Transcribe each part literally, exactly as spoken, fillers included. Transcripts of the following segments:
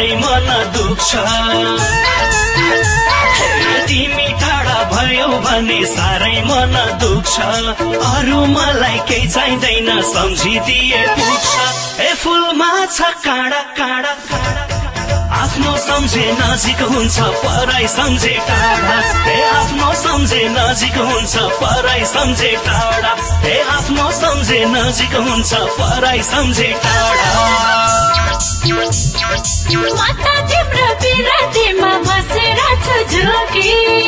साह्रै मन दुख्छ तिमी टाढा भयो भने साह्रै मन दुख्छ अरू मलाई केही चाहिँदैन सम्झिदिए पुग्छ ए फुलमा छ काँडा काँडा आफ्नो सम्झे नजिक हुन्छ पराई सम्झे टाढा ए आफ्नो सम्झे नजिक हुन्छ पराई सम्झे टाढा ए आफ्नो सम्झे नजिक हुन्छ पराई सम्झे टाढा माता तिम्रो बिरातीमा बसेर छु झुकी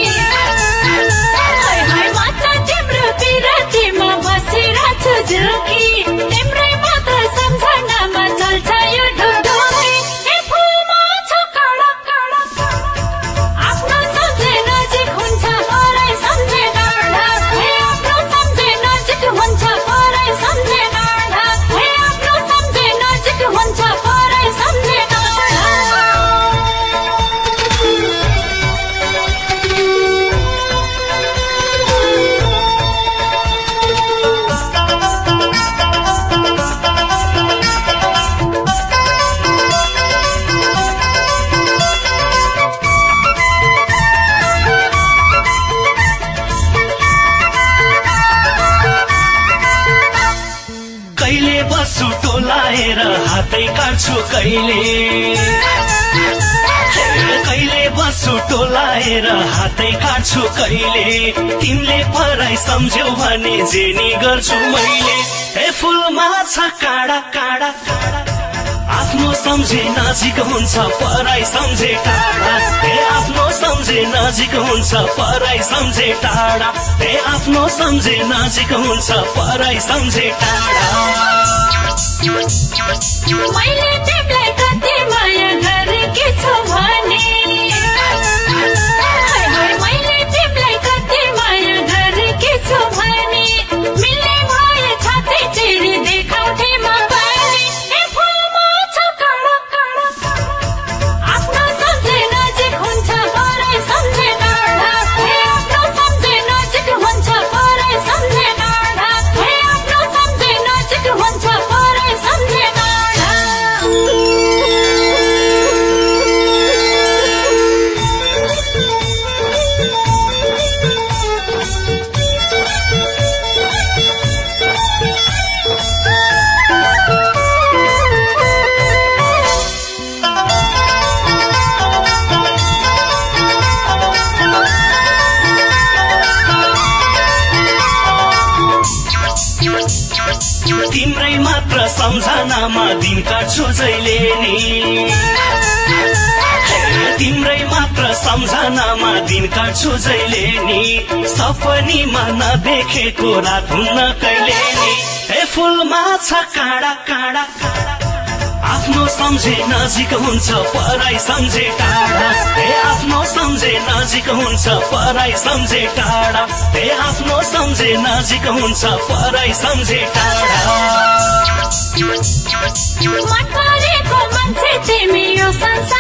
हाय हाय माता तिम्रो बिरातीमा बसेर छु झुकी तिम्रै मात्र सम्झनामा चल्छ यो ढुढुकी ए फुलमा छ काँडा काँडा आफ्नो सम्झे नजिक हुन्छ पराई सम्झे टाढा ए आफ्नो सम्झे नजिक हुन्छ पराई सम्झे टाढा ए आफ्नो सम्झे नजिक हुन्छ पराई सम्झे कहिले बस्छु टोलाएर हातै काट्छु कहिले कहिले बस्छु टोलाएर हातै काट्छु कहिले तिमीले पराई सम्झ्यौ भने जेनी गर्छु मैले ए फुलमा छ काँडा काँडा आफ्नो सम्झे नजिक हुन्छ पराई सम्झे टाढा ए आफ्नो सम्झे नजिक हुन्छ पराई सम्झे टाढा ए आफ्नो सम्झे नजिक हुन्छ पराई सम्झे टाढा मैले तिमीलाई कति माया गरेकी छु भने हाय हाय मैले तिमीलाई कति माया गरेकी छु भने मिल्ने भए छाती चिरी देखाउँथे म पनि ए फुलमा छ काँडा काँडा आफ्नो सम्झे नजिक हुन्छ पराई सम्झे टाढा ए आफ्नो सम्झे नजिक हुन्छ पराई सम्झे टाढा ए आफ्नो सम्झे नजिक हुन्छ पराई सम्झे तिम्रै मात्र सम्झनामा दिन काट्छु जहिले नि तिम्रै मात्र सम्झनामा दिन काट्छु जहिले नि सपनीमा नदेखेको रात हुन्न कहिले नि ए फुलमा छ काँडा काँडा आफ्नो सम्झे नजिक हुन्छ पराई सम्झे टाढा ए आफ्नो सम्झे नजिक हुन्छ पराई सम्झे टाढा ए आफ्नो सम्झे नजिक हुन्छ पराई सम्झे टाढा मन परेको मान्छे तिमी यो संसार